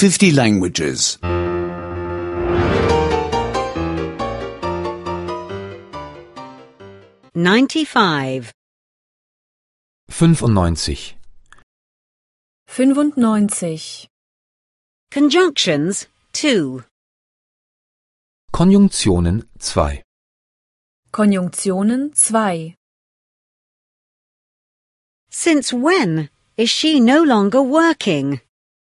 50 languages. 95. 95. 95. Conjunctions 2. Konjunktionen 2. Konjunktionen 2. Since when is she no longer working?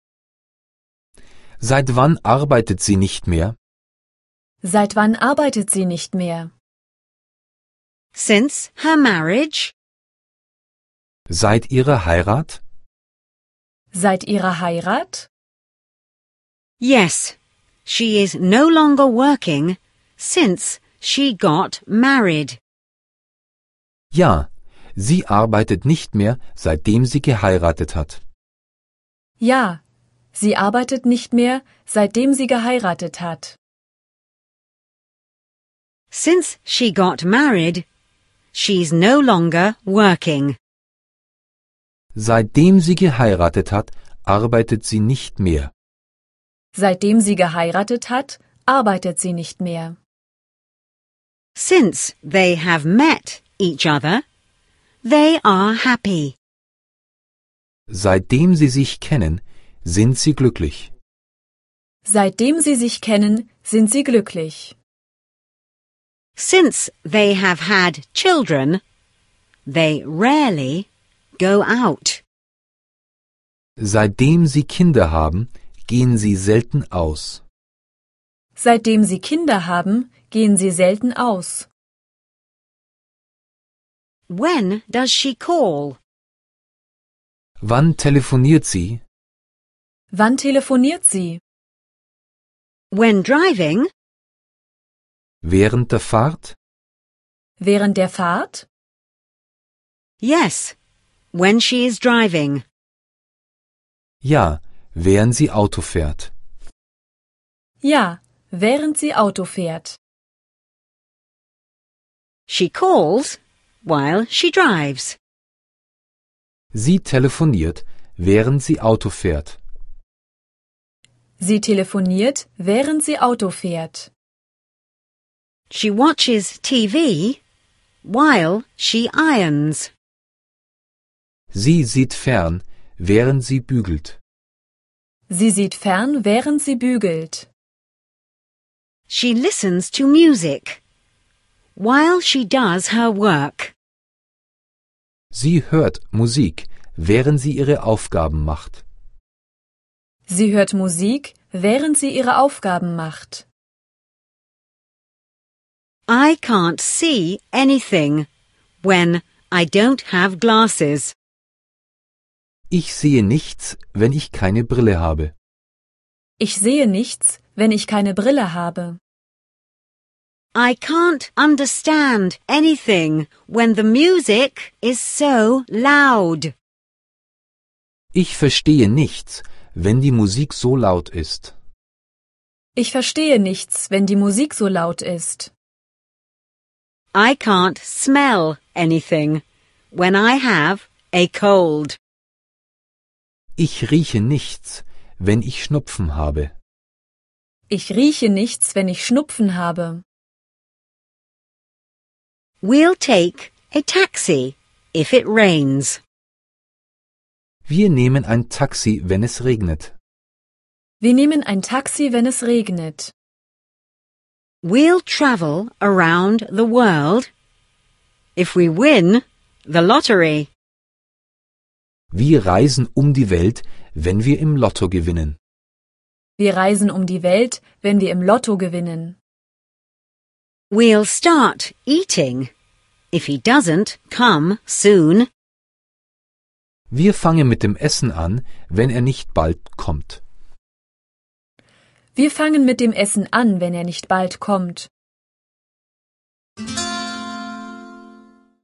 Seit wann arbeitet sie nicht mehr? Seit wann arbeitet sie nicht mehr? Since her marriage? Seit ihrer Heirat? Seit ihrer Heirat? Yes, she is no longer working since she got married. Ja, sie arbeitet nicht mehr, seitdem sie geheiratet hat. Ja, sie arbeitet nicht mehr, seitdem sie geheiratet hat. Since she got married, she's no longer working. Seitdem sie geheiratet hat, arbeitet sie nicht mehr. Seitdem sie geheiratet hat, arbeitet sie nicht mehr. Since they have met each other, they are happy. Seitdem sie sich kennen, sind sie glücklich. Seitdem sie sich kennen, sind sie glücklich. Since they have had children, they rarely go out. Seitdem sie Kinder haben, gehen sie selten aus. Seitdem sie Kinder haben, gehen sie selten aus. When does she call? Wann telefoniert sie? Wann telefoniert sie? When driving? Während der Fahrt? Während der Fahrt? Yes, when she is driving. Ja, während sie Auto fährt. Ja, während sie Auto fährt. She calls while she drives. Sie telefoniert, während sie Auto fährt. Sie telefoniert, während sie Auto fährt. She watches TV while she irons. Sie sieht fern, während sie bügelt. Sie sieht fern, während sie bügelt. She listens to music while she does her work. Sie hört Musik, während sie ihre Aufgaben macht. Sie hört Musik, während sie ihre Aufgaben macht. I can't see anything when I don't have glasses. Ich sehe nichts, wenn ich keine Brille habe. Ich sehe nichts, wenn ich keine Brille habe. I can't understand anything when the music is so loud. Ich verstehe nichts, wenn die Musik so laut ist. Ich verstehe nichts, wenn die Musik so laut ist. I can't smell anything when I have a cold. Ich rieche nichts, wenn ich Schnupfen habe. Ich rieche nichts, wenn ich Schnupfen habe. We'll take a taxi if it rains. Wir nehmen ein Taxi, wenn es regnet. Wir nehmen ein Taxi, wenn es regnet. We'll travel around the world if we win the lottery. Wir reisen um die Welt, wenn wir im Lotto gewinnen. Wir reisen um die Welt, wenn wir im Lotto gewinnen. We'll start eating if he doesn't come soon. Wir fangen mit dem Essen an, wenn er nicht bald kommt. Wir fangen mit dem Essen an, wenn er nicht bald kommt.